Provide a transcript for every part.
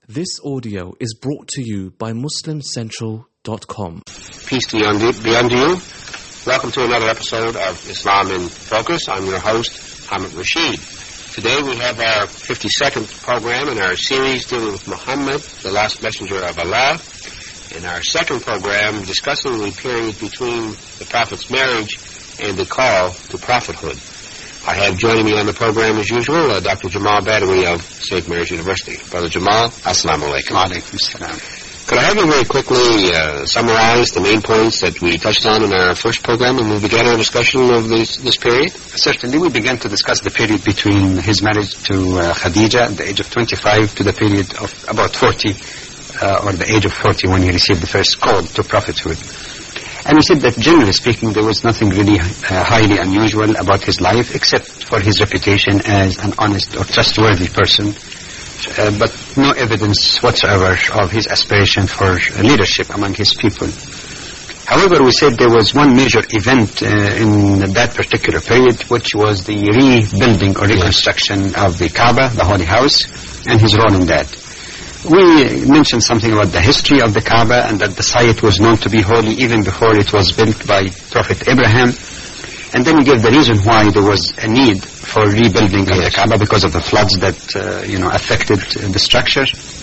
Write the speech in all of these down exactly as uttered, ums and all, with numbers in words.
This audio is brought to you by Muslim Central dot com. Peace be unto you. Welcome to another episode of Islam in Focus. I'm your host, Hamid Rashid. Today we have our fifty-second program in our series dealing with Muhammad, the last messenger of Allah. In our second program, discussing the period between the Prophet's marriage and the call to prophethood. I have joining me on the program as usual, uh, Doctor Jamal Badawi of Saint Mary's University. Brother Jamal, assalamu alaikum. Wa alaikum salam. Could I have you very quickly uh, summarize the main points that we touched on in our first program when we began our discussion of this, this period? Certainly, we began to discuss the period between his marriage to uh, Khadija at the age of twenty-five to the period of about forty, uh, or the age of forty when he received the first call to prophethood. And we said that generally speaking, there was nothing really uh, highly unusual about his life except for his reputation as an honest or trustworthy person. Uh, but no evidence whatsoever of his aspiration for leadership among his people. However, we said there was one major event uh, in that particular period, which was the rebuilding or reconstruction of the Kaaba, the Holy House, and his role in that. We mentioned something about the history of the Kaaba and that the site was known to be holy even before it was built by Prophet Abraham. And then we gave the reason why there was a need for rebuilding yes. of the Kaaba because of the floods that, uh, you know, affected uh, the structure.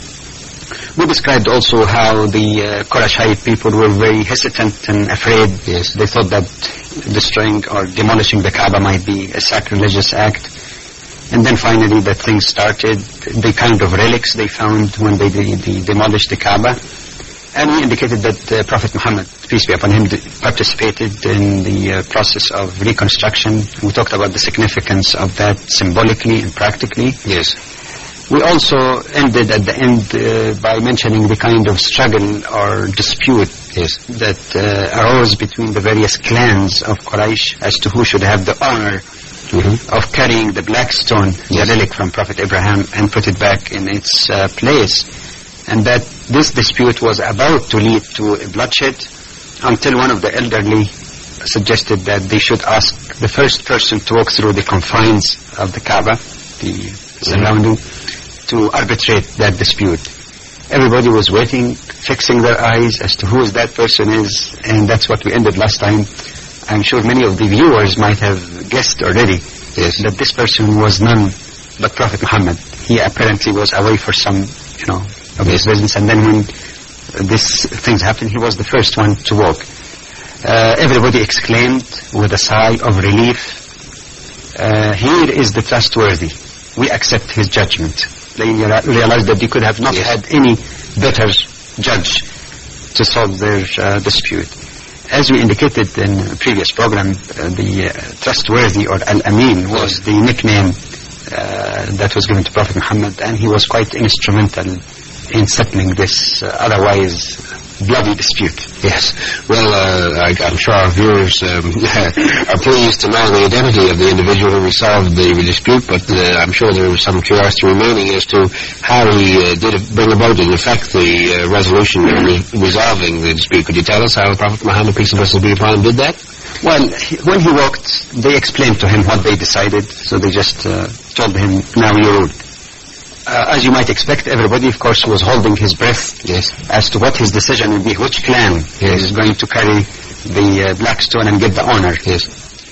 We described also how the uh, Qurayshite people were very hesitant and afraid. Yes. They thought that destroying or demolishing the Kaaba might be a sacrilegious act. And then finally that things started, the kind of relics they found when they, they, they demolished the Kaaba. And we indicated that uh, Prophet Muhammad, peace be upon him, participated in the uh, process of reconstruction. We talked about the significance of that symbolically and practically. Yes. We also ended at the end uh, by mentioning the kind of struggle or dispute yes. that uh, arose between the various clans of Quraysh as to who should have the honor mm-hmm. of carrying the black stone, yes. the relic from Prophet Abraham, and put it back in its uh, place. And that this dispute was about to lead to a bloodshed until one of the elderly suggested that they should ask the first person to walk through the confines of the Kaaba, the surrounding, mm-hmm. to arbitrate that dispute. Everybody was waiting, fixing their eyes as to who that person is, and that's what we ended last time. I'm sure many of the viewers might have guessed already yes. that this person was none but Prophet Muhammad. He apparently was away for some, you know, of his business, and then when uh, these things happened, he was the first one to walk. Uh, everybody exclaimed with a sigh of relief, uh, here is the trustworthy. We accept his judgment. They realized that they could have not yes. had any better judge to solve their uh, dispute. As we indicated in a previous program, uh, the uh, trustworthy or Al-Amin was the nickname uh, that was given to Prophet Muhammad, and he was quite instrumental in settling this uh, otherwise bloody dispute. Yes. Well, uh, I, I'm sure our viewers um, are pleased to know the identity of the individual who resolved the dispute, but uh, I'm sure there was some curiosity remaining as to how he uh, did bring about, in effect, the uh, resolution and re- resolving the dispute. Could you tell us how Prophet Muhammad, peace and blessings be upon him, did that? Well, he, when he walked, they explained to him what they decided, so they just uh, told him, now you rule. Uh, as you might expect, everybody, of course, was holding his breath yes. as to what his decision would be, which clan yes. is going to carry the uh, black stone and get the honor. Yes.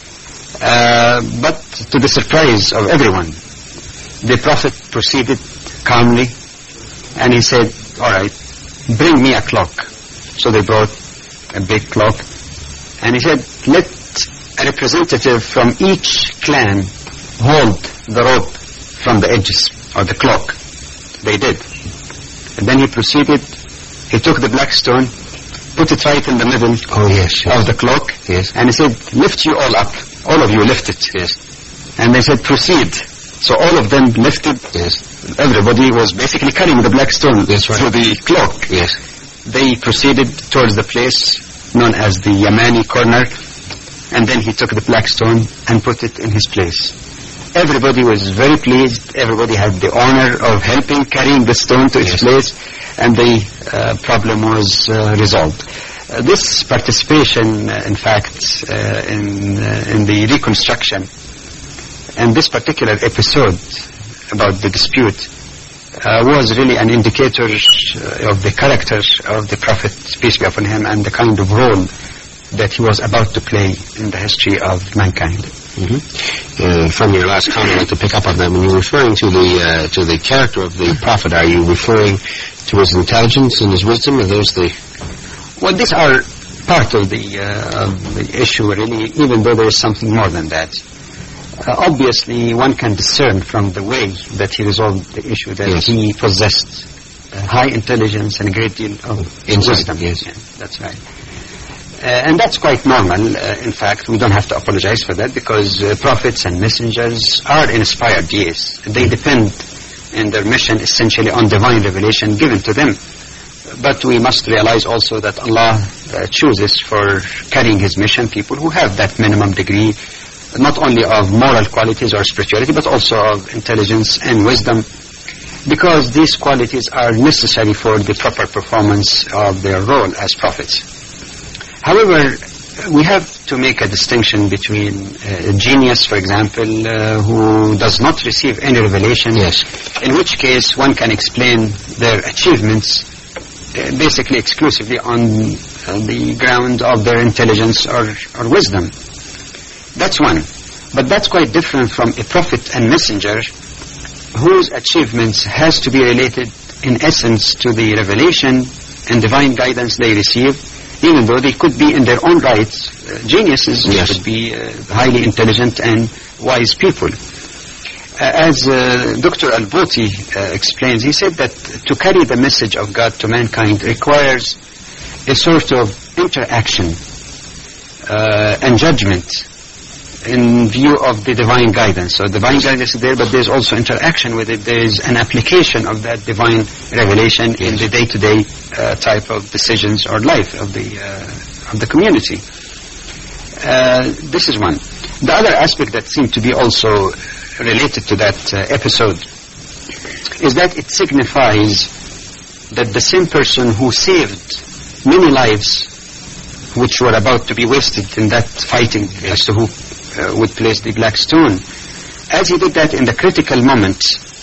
Uh, but to the surprise of everyone, the Prophet proceeded calmly, and he said, all right, bring me a clock. So they brought a big clock, and he said, let a representative from each clan hold the rope from the edges or the clock. They did. And then he proceeded, he took the black stone, put it right in the middle oh, yes, yes. of the clock, yes. and he said, lift you all up. All of you lift it. Yes. And they said, proceed. So all of them lifted. Yes. Everybody was basically carrying the black stone yes, right. through the clock. Yes. They proceeded towards the place known as the Yamani corner, and then he took the black stone and put it in his place. Everybody was very pleased. Everybody had the honor of helping carrying the stone to its yes. place, and the uh, problem was uh, resolved. Uh, this participation, uh, in fact, uh, in uh, in the reconstruction, and this particular episode about the dispute uh, was really an indicator uh, of the character of the Prophet, peace be upon him, and the kind of role that he was about to play in the history of mankind. Mm-hmm. Uh, from your last comment, I'd like to pick up on that. When you're referring to the uh, to the character of the Prophet, are you referring to his intelligence and his wisdom? Are those the... Well, these are part of the, uh, of the issue, really, even though there is something more than that. Uh, obviously, one can discern from the way that he resolved the issue that yes. he possessed uh, high intelligence and a great deal of insight. wisdom. Yes, yeah, that's right. Uh, and that's quite normal. Uh, in fact, we don't have to apologize for that, because uh, prophets and messengers are inspired, yes. They depend in their mission essentially on divine revelation given to them. But we must realize also that Allah uh, chooses for carrying His mission people who have that minimum degree, not only of moral qualities or spirituality, but also of intelligence and wisdom, because these qualities are necessary for the proper performance of their role as prophets. However, we have to make a distinction between uh, a genius, for example, uh, who does not receive any revelation, yes. in which case one can explain their achievements uh, basically exclusively on uh, the ground of their intelligence or, or wisdom. That's one. But that's quite different from a prophet and messenger whose achievements has to be related in essence to the revelation and divine guidance they receive, even though they could be in their own rights uh, geniuses, yes. could be uh, highly intelligent and wise people. Uh, as uh, Doctor Al-Boti uh, explains, he said that to carry the message of God to mankind requires a sort of interaction uh, and judgment in view of the divine guidance. So divine guidance is there, but there's also interaction with it. There is an application of that divine revelation yes. in the day-to-day uh, type of decisions or life of the uh, of the community. Uh, this is one. The other aspect that seemed to be also related to that uh, episode is that it signifies that the same person who saved many lives which were about to be wasted in that fighting as to who Uh, would place the black stone, as he did that in the critical moment,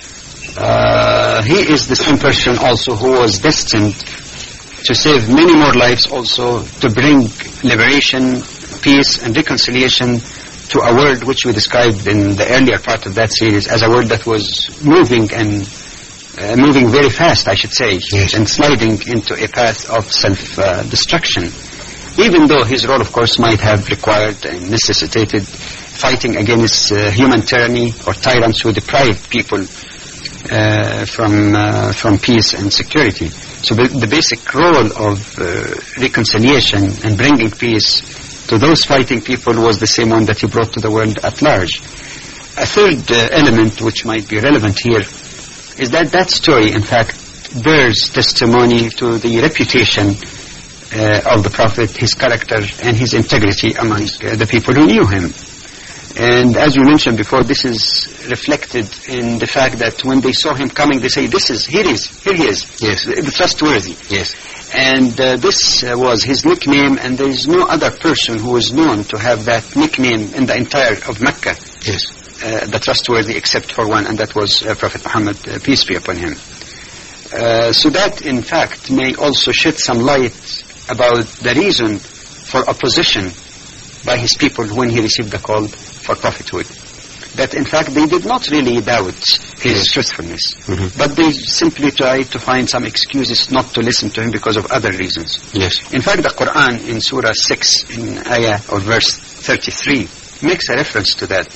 uh, he is the same person also who was destined to save many more lives, also to bring liberation, peace and reconciliation to a world which we described in the earlier part of that series as a world that was moving and uh, moving very fast, I should say, yes. and sliding into a path of self-destruction. Uh, Even though his role, of course, might have required and necessitated fighting against uh, human tyranny or tyrants who deprived people uh, from uh, from peace and security. So the, the basic role of uh, reconciliation and bringing peace to those fighting people was the same one that he brought to the world at large. A third uh, element which might be relevant here is that that story, in fact, bears testimony to the reputation Uh, of the Prophet, his character and his integrity among uh, the people who knew him. And as we mentioned before, this is reflected in the fact that when they saw him coming, they say, this is, here he is, here he is, yes. the, the trustworthy. Yes. And uh, this uh, was his nickname, and there is no other person who is known to have that nickname in the entire of Mecca, yes. uh, the trustworthy, except for one, and that was uh, Prophet Muhammad, uh, peace be upon him. Uh, so that, in fact, may also shed some light about the reason for opposition by his people when he received the call for prophethood. That in fact they did not really doubt his yes. truthfulness, mm-hmm. but they simply tried to find some excuses not to listen to him because of other reasons. Yes. In fact, the Quran in Surah six, in ayah or verse thirty-three, makes a reference to that.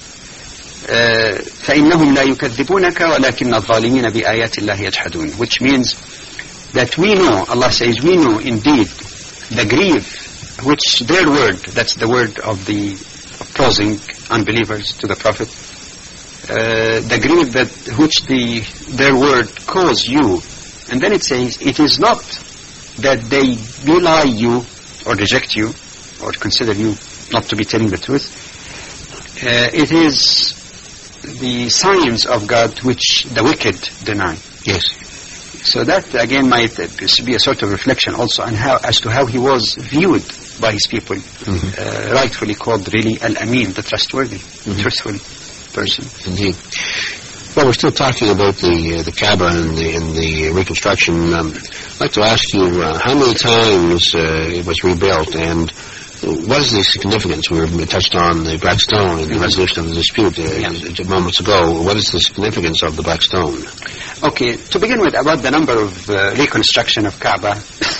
فَإِنَّهُمْ لَا يُكَذِّبُونَكَ وَلَكِنَّ الظَّالِمِينَ بِآيَاتِ اللَّهِ يَجْحَدُونَ, which means that we know, Allah says, we know indeed the grief which their word, that's the word of the opposing unbelievers to the Prophet, uh, the grief that which the their word cause you. And then it says, it is not that they belie you or reject you or consider you not to be telling the truth. Uh, it is the signs of God which the wicked deny. Yes. So that again might be a sort of reflection also on how, as to how he was viewed by his people, mm-hmm. uh, rightfully called really Al-Amin, the trustworthy, mm-hmm. truthful person. Indeed. Well, we're still talking about the uh, the Kaaba and the, and the reconstruction. Um, I'd like to ask you uh, how many times uh, it was rebuilt, and what is the significance? We were touched on the Black Stone and the resolution of the dispute uh, yeah. moments ago. What is the significance of the Black Stone? Okay, to begin with, about the number of uh, reconstruction of Kaaba,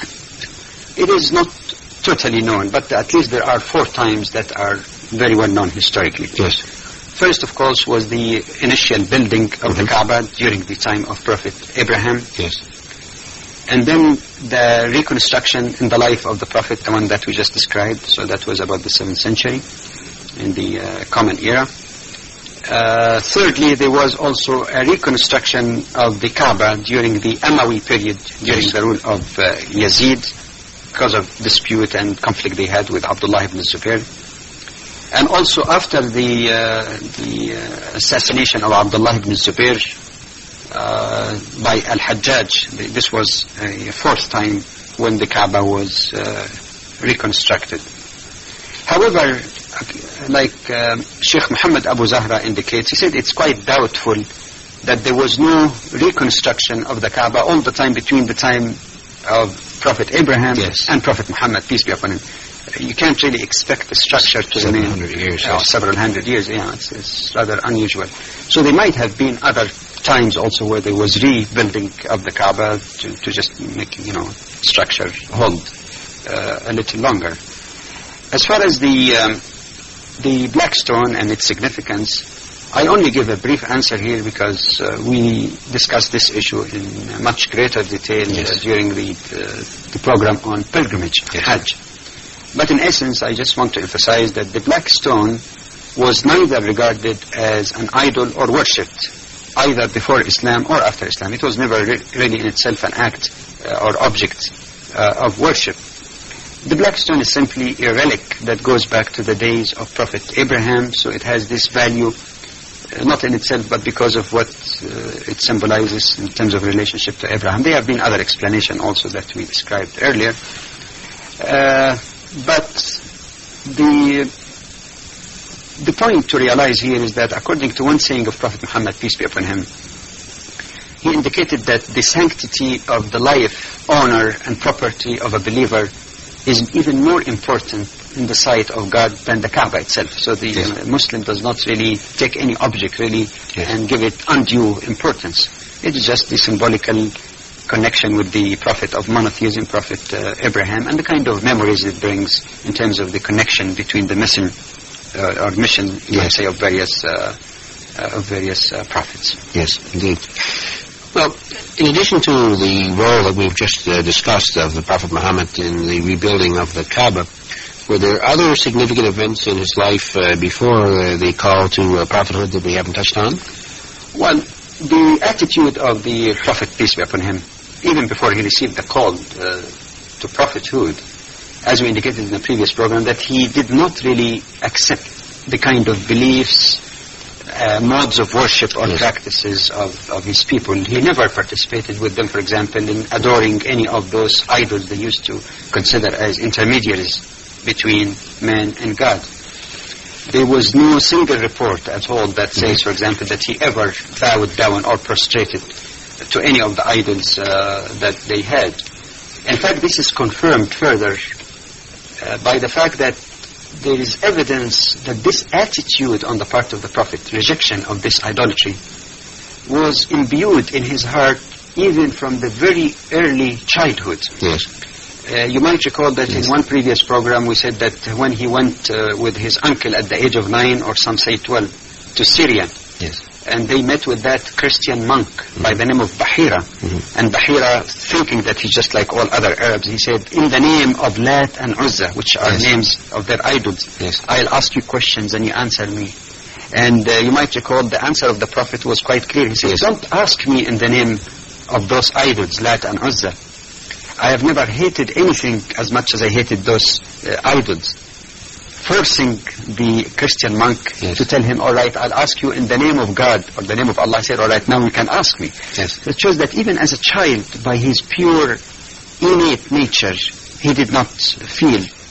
it is not totally known, but at least there are four times that are very well known historically. Yes. First, of course, was the initial building of mm-hmm. the Kaaba during the time of Prophet Abraham. Yes. And then the reconstruction in the life of the Prophet, the one that we just described. So that was about the seventh century in the uh, Common Era. Uh, thirdly, there was also a reconstruction of the Kaaba during the Umayyad period, during yes. the rule of uh, Yazid, because of dispute and conflict they had with Abdullah ibn Zubair. And also after the uh, the uh, assassination of Abdullah ibn Zubair uh, by Al-Hajjaj, this was a fourth time when the Kaaba was uh, reconstructed. However, like um, Sheikh Muhammad Abu Zahra indicates, he said it's quite doubtful that there was no reconstruction of the Kaaba all the time between the time of Prophet Abraham yes. and Prophet Muhammad, peace be upon him. You can't really expect the structure to several remain hundred years, uh, yes. several hundred years. Yeah, it's, it's rather unusual. So there might have been other times also where there was rebuilding of the Kaaba to, to just make, you know, structure hold uh, a little longer. As far as the um, the Black Stone and its significance, I only give a brief answer here because uh, we discussed this issue in much greater detail yes. uh, during the, uh, the program on pilgrimage, yes. Hajj. But in essence, I just want to emphasize that the Black Stone was neither regarded as an idol or worshipped, either before Islam or after Islam. It was never re- really in itself an act uh, or object uh, of worship. The Black Stone is simply a relic that goes back to the days of Prophet Abraham, so it has this value, uh, not in itself, but because of what uh, it symbolizes in terms of relationship to Abraham. There have been other explanations also that we described earlier. Uh, But the the point to realize here is that according to one saying of Prophet Muhammad, peace be upon him, he indicated that the sanctity of the life, honor, and property of a believer is even more important in the sight of God than the Kaaba itself. So the yes. Muslim does not really take any object really yes. and give it undue importance. It is just the symbolical connection with the Prophet of monotheism, Prophet uh, Abraham, and the kind of memories it brings in terms of the connection between the mission uh, or mission, you yes. might say, of various uh, uh, of various uh, prophets. Yes, indeed. Well, in addition to the role that we've just uh, discussed of the Prophet Muhammad in the rebuilding of the Kaaba, were there other significant events in his life uh, before uh, the call to uh, prophethood that we haven't touched on? Well, the attitude of the Prophet, peace be upon him, even before he received the call uh, to prophethood, as we indicated in the previous program, that he did not really accept the kind of beliefs, uh, modes of worship or yes. practices of, of his people. He never participated with them, for example, in adoring any of those idols they used to consider as intermediaries between man and God. There was no single report at all that says, for example, that he ever bowed down or prostrated to any of the idols uh, that they had. In fact, this is confirmed further uh, by the fact that there is evidence that this attitude on the part of the Prophet, rejection of this idolatry, was imbued in his heart even from the very early childhood. Yes. Uh, you might recall that yes. in one previous program we said that when he went uh, with his uncle at the age of nine, or some say twelve, to Syria, yes. and they met with that Christian monk mm-hmm. by the name of Bahira. Mm-hmm. And Bahira, thinking that he's just like all other Arabs, he said, in the name of Lat and Uzza, which are yes. names of their idols, yes. I'll ask you questions and you answer me. And uh, you might recall the answer of the Prophet was quite clear. He said, yes. don't ask me in the name of those idols, Lat and Uzza. I have never hated anything as much as I hated those uh, idols. Forcing the Christian monk yes. to tell him, all right, I'll ask you in the name of God or the name of Allah. I said, all right, now you can ask me. Yes. So it shows that even as a child, by his pure, innate nature, he did not feel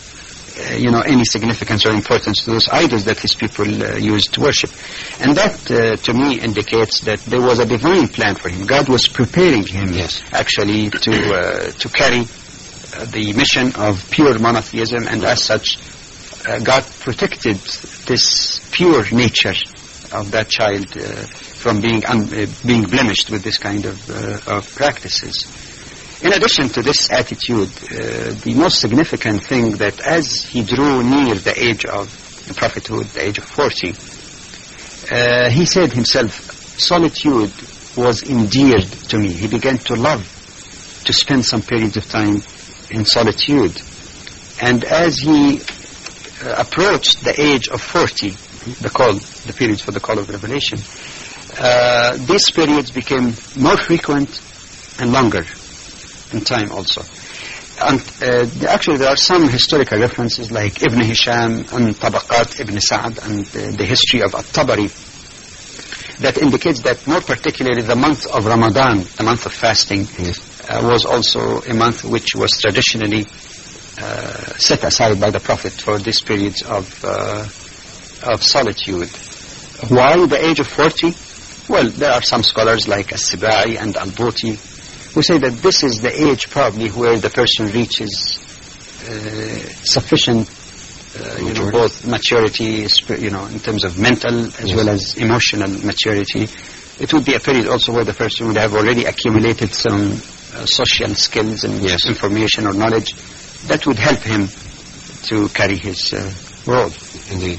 uh, you know, any significance or importance to those idols that his people uh, used to worship. And that, uh, to me, indicates that there was a divine plan for him. God was preparing him, Yes. actually, to uh, to carry uh, the mission of pure monotheism, and as such, uh, God protected this pure nature of that child uh, from being un- uh, being blemished with this kind of, uh, of practices. In addition to this attitude, uh, the most significant thing that as he drew near the age of prophethood, the age of forty, uh, he said himself, solitude was endeared to me. He began to love to spend some periods of time in solitude. And as he uh, approached the age of forty, the call, the periods for the call of revelation, uh, these periods became more frequent and longer in time also. And uh, actually there are some historical references like Ibn Hisham and Tabaqat Ibn Sa'd and uh, the history of At-Tabari that indicates that more particularly the month of Ramadan, the month of fasting, Yes. uh, was also a month which was traditionally uh, set aside by the Prophet for these periods of uh, of solitude. Why the age of forty? Well, there are some scholars like As-Sibai and Al-Buti who say that this is the age probably where the person reaches uh, sufficient, uh, you know, both maturity, you know, in terms of mental as Yes. well as emotional maturity. It would be a period also where the person would have already accumulated some uh, social skills and Yes. information or knowledge that would help him to carry his uh, role. Indeed.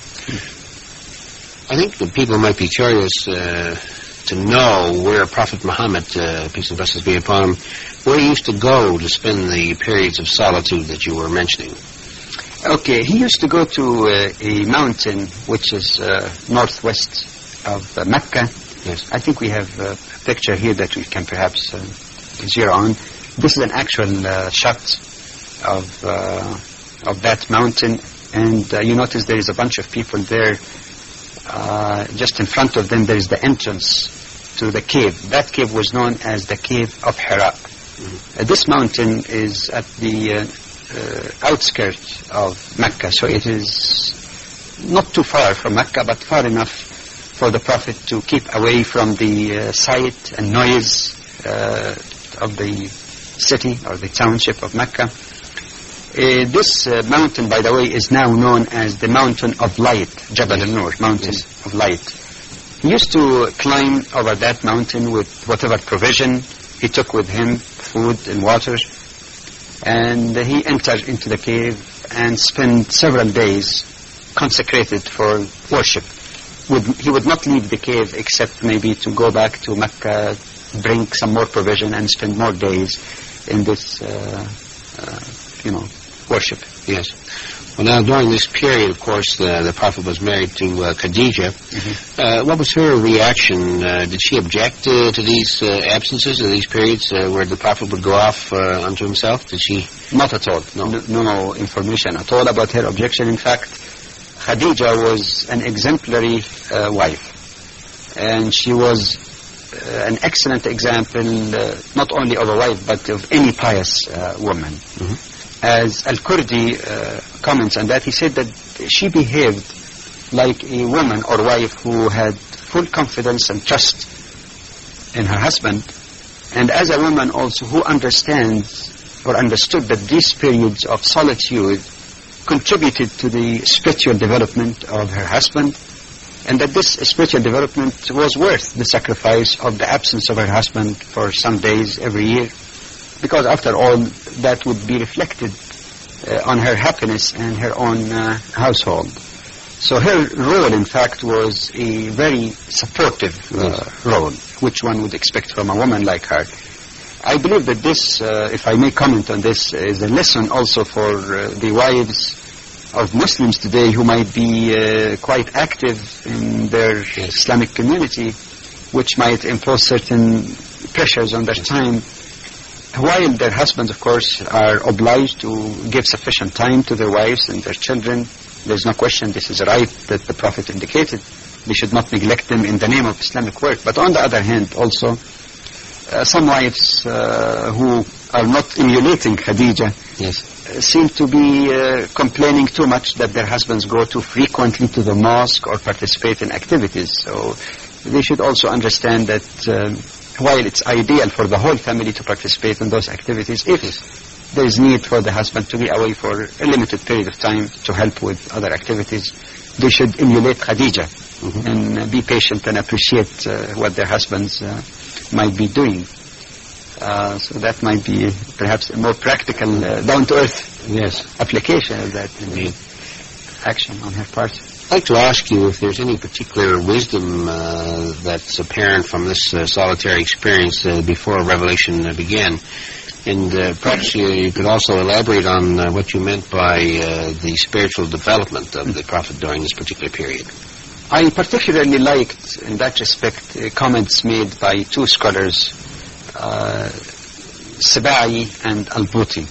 I think that people might be curious uh, to know where Prophet Muhammad, uh, peace and blessings be upon him, where he used to go to spend the periods of solitude that you were mentioning. Okay, he used to go to uh, a mountain which is uh, northwest of uh, Mecca. Yes. I think we have uh, a picture here that we can perhaps uh, zero on. This is an actual uh, shot of uh, of that mountain, and uh, you notice there is a bunch of people there. Uh, just in front of them there is the entrance to the cave. That cave was known as the Cave of Hira. Mm-hmm. Uh, this mountain is at the uh, uh, outskirts of Mecca, so it is not too far from Mecca, but far enough for the Prophet to keep away from the uh, sight and noise uh, of the city or the township of Mecca. Uh, this uh, mountain, by the way, is now known as the Mountain of Light, Jabal al-Nur, Mountain Yes. of Light. He used to climb over that mountain with whatever provision he took with him, food and water, and uh, he entered into the cave and spent several days consecrated for worship. Would, he would not leave the cave except maybe to go back to Mecca, bring some more provision, and spend more days in this, uh, uh, you know, worship. Yes. Well, now, during this period, of course, the, the Prophet was married to uh, Khadija. Mm-hmm. Uh, what was her reaction? Uh, did she object uh, to these uh, absences, or these periods uh, where the Prophet would go off uh, unto himself? Did she? Not at all. No. no. No information at all about her objection. In fact, Khadija was an exemplary uh, wife. And she was uh, an excellent example, uh, not only of a wife, but of any pious uh, woman. Mm-hmm. As Al-Kurdi uh, comments on that, he said that she behaved like a woman or wife who had full confidence and trust in her husband, and as a woman also who understands or understood that these periods of solitude contributed to the spiritual development of her husband, and that this spiritual development was worth the sacrifice of the absence of her husband for some days every year, because after all, that would be reflected uh, on her happiness and her own uh, household. So her role, in fact, was a very supportive uh, role, which one would expect from a woman like her. I believe that this, uh, if I may comment on this, is a lesson also for uh, the wives of Muslims today who might be uh, quite active in their Islamic community, which might impose certain pressures on their time, while their husbands, of course, are obliged to give sufficient time to their wives and their children. There's no question this is a right that the Prophet indicated. They should not neglect them in the name of Islamic work. But on the other hand, also, uh, some wives uh, who are not emulating Khadija Yes. seem to be uh, complaining too much that their husbands go too frequently to the mosque or participate in activities. So they should also understand that um, while it's ideal for the whole family to participate in those activities, if there is need for the husband to be away for a limited period of time to help with other activities, they should emulate Khadija mm-hmm. and uh, be patient and appreciate uh, what their husbands uh, might be doing. Uh, so that might be perhaps a more practical, uh, down-to-earth yes. application of that indeed. action on her part. I'd like to ask you if there's any particular wisdom uh, that's apparent from this uh, solitary experience uh, before Revelation uh, began. And uh, perhaps you, you could also elaborate on uh, what you meant by uh, the spiritual development of the Prophet during this particular period. I particularly liked, in that respect, uh, comments made by two scholars, uh, Sabai and Al-Buti.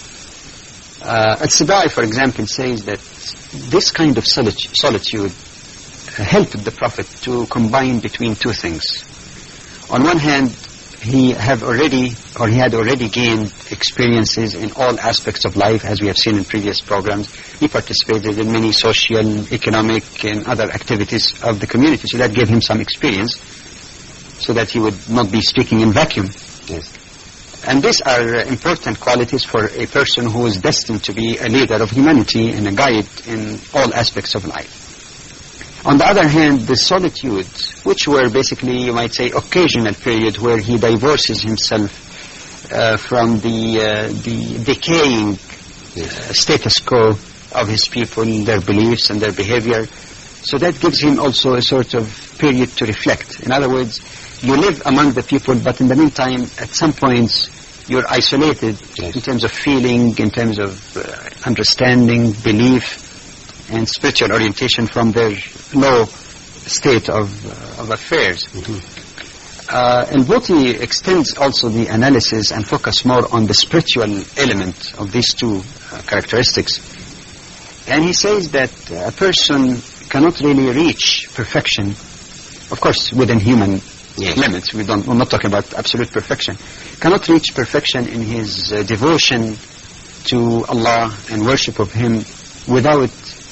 Uh, Al-Sabai, for example, says that this kind of solitude, solitude uh, helped the Prophet to combine between two things. On one hand, he have already, or he had already gained experiences in all aspects of life, as we have seen in previous programs. He participated in many social, economic, and other activities of the community, so that gave him some experience, so that he would not be speaking in vacuum. Yes. And these are uh, important qualities for a person who is destined to be a leader of humanity and a guide in all aspects of life. On the other hand, the solitude, which were basically, you might say, occasional period where he divorces himself uh, from the uh, the decaying uh, status quo of his people, their beliefs and their behavior. So that gives him also a sort of period to reflect. In other words, you live among the people, but in the meantime, at some points, you're isolated yes. in terms of feeling, in terms of uh, understanding, belief, and spiritual orientation from their low state of, uh, of affairs. Mm-hmm. Uh, and Buti extends also the analysis and focus more on the spiritual element of these two uh, characteristics. And he says that a person cannot really reach perfection, of course, within human yes. limits. We don't, we're not talking about absolute perfection. Cannot reach perfection in his uh, devotion to Allah and worship of Him without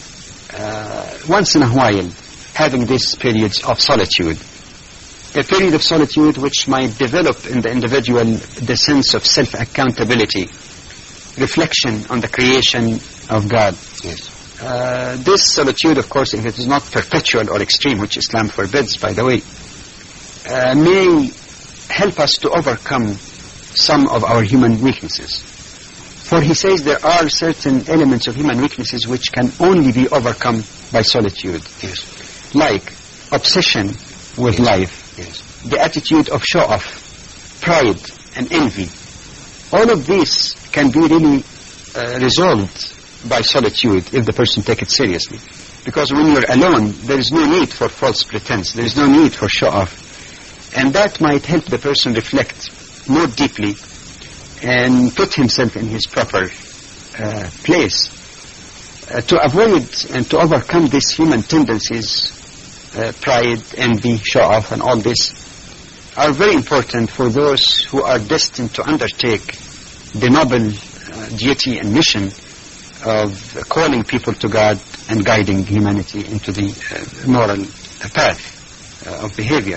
uh, once in a while having these periods of solitude. A period of solitude which might develop in the individual the sense of self-accountability, reflection on the creation of God. Yes. Uh, this solitude, of course, if it is not perpetual or extreme, which Islam forbids, by the way, uh, may help us to overcome some of our human weaknesses. For he says there are certain elements of human weaknesses which can only be overcome by solitude. Yes. Like obsession with life, yes. the attitude of show-off, pride and envy. All of these can be really uh, resolved by solitude if the person takes it seriously. Because when you're alone, there is no need for false pretense, there is no need for show-off. And that might help the person reflect more deeply and put himself in his proper uh, place. Uh, to avoid and to overcome these human tendencies, uh, pride, envy, show-off, and all this, are very important for those who are destined to undertake the noble uh, duty and mission of calling people to God and guiding humanity into the uh, moral path uh, of behavior.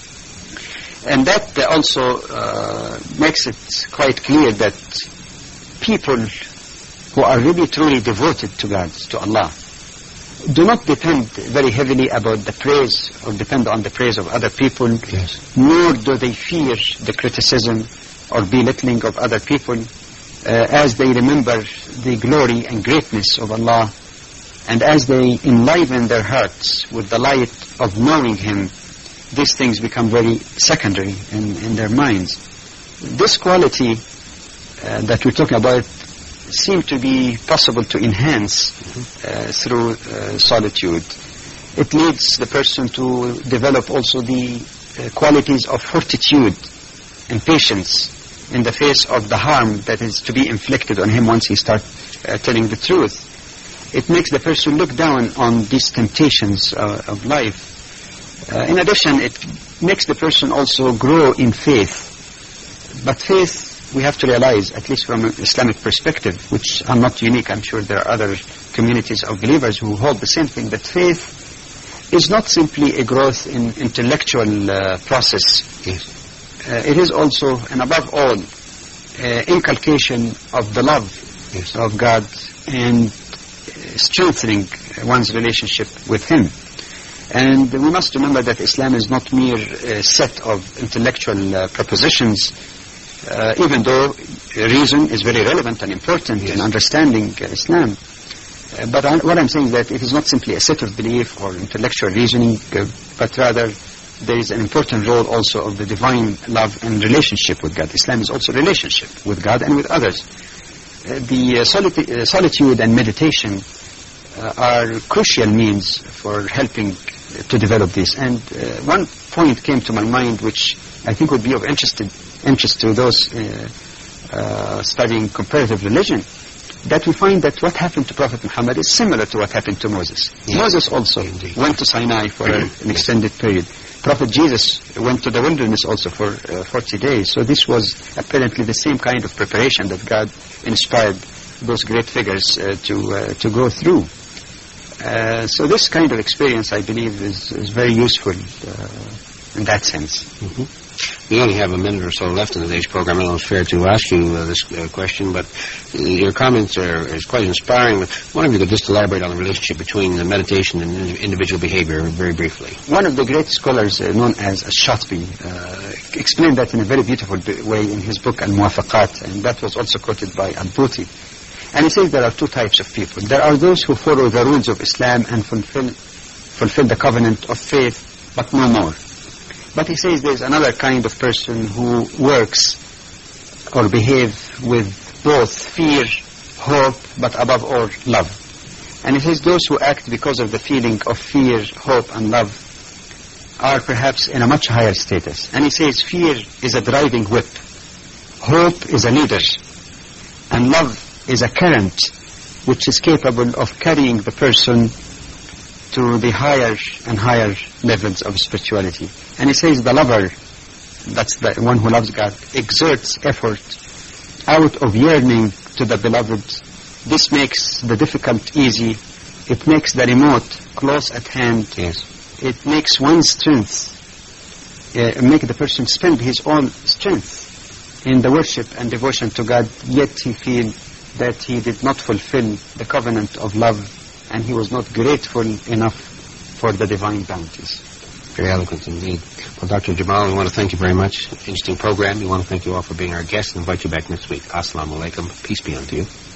And that uh, also uh, makes it quite clear that people who are really truly devoted to God, to Allah, do not depend very heavily about the praise or depend on the praise of other people, yes. nor do they fear the criticism or belittling of other people, uh, as they remember the glory and greatness of Allah, and as they enliven their hearts with the light of knowing Him, these things become very secondary in, in their minds. This quality uh, that we're talking about seem to be possible to enhance uh, through uh, solitude. It leads the person to develop also the uh, qualities of fortitude and patience in the face of the harm that is to be inflicted on him once he starts uh, telling the truth. It makes the person look down on these temptations uh, of life. Uh, in addition, it makes the person also grow in faith. But faith we have to realize, at least from an Islamic perspective, which are not unique, I'm sure there are other communities of believers who hold the same thing, that faith is not simply a growth in intellectual uh, process. Yes. Uh, it is also, and above all, uh, inculcation of the love Yes. of God and uh, strengthening one's relationship with Him. And we must remember that Islam is not mere uh, set of intellectual uh, propositions, uh, even though reason is very relevant and important Yes. in understanding uh, Islam. Uh, but I, what I'm saying is that it is not simply a set of belief or intellectual reasoning, uh, but rather there is an important role also of the divine love and relationship with God. Islam is also relationship with God and with others. Uh, the uh, solitude, uh, solitude and meditation uh, are crucial means for helping uh, to develop this. And uh, one point came to my mind which I think would be of interest, interest to those uh, uh, studying comparative religion, that we find that what happened to Prophet Muhammad is similar to what happened to Moses. Yes. Moses also Indeed. went to Sinai for an extended period. Prophet Jesus went to the wilderness also for uh, forty days. So this was apparently the same kind of preparation that God inspired those great figures uh, to uh, to go through. Uh, so this kind of experience, I believe, is, is very useful uh, in that sense. Mm-hmm. We only have a minute or so left in today's program. I don't know if it's fair to ask you uh, this uh, question, but uh, your comments are is quite inspiring. But one of you could just elaborate on the relationship between the meditation and in- individual behavior very briefly. One of the great scholars uh, known as Shatibi uh, explained that in a very beautiful b- way in his book Al-Muwafaqat, and that was also quoted by Al-Buti. And he says there are two types of people. There are those who follow the rules of Islam and fulfill, fulfill the covenant of faith, but no more. But he says there's another kind of person who works or behave with both fear, hope, but above all, love. And he says those who act because of the feeling of fear, hope, and love are perhaps in a much higher status. And he says fear is a driving whip, hope is a leader, and love is a current which is capable of carrying the person to the higher and higher levels of spirituality. And he says the lover, that's the one who loves God, exerts effort out of yearning to the beloved. This makes the difficult easy. It makes the remote close at hand. Yes. It makes one's strength, uh, make the person spend his own strength in the worship and devotion to God, yet he feels that he did not fulfill the covenant of love, and he was not grateful enough for the divine bounties. Very eloquent indeed. Well, Doctor Jamal, we want to thank you very much. Interesting program. We want to thank you all for being our guest and invite you back next week. Assalamu alaikum. Peace be unto you.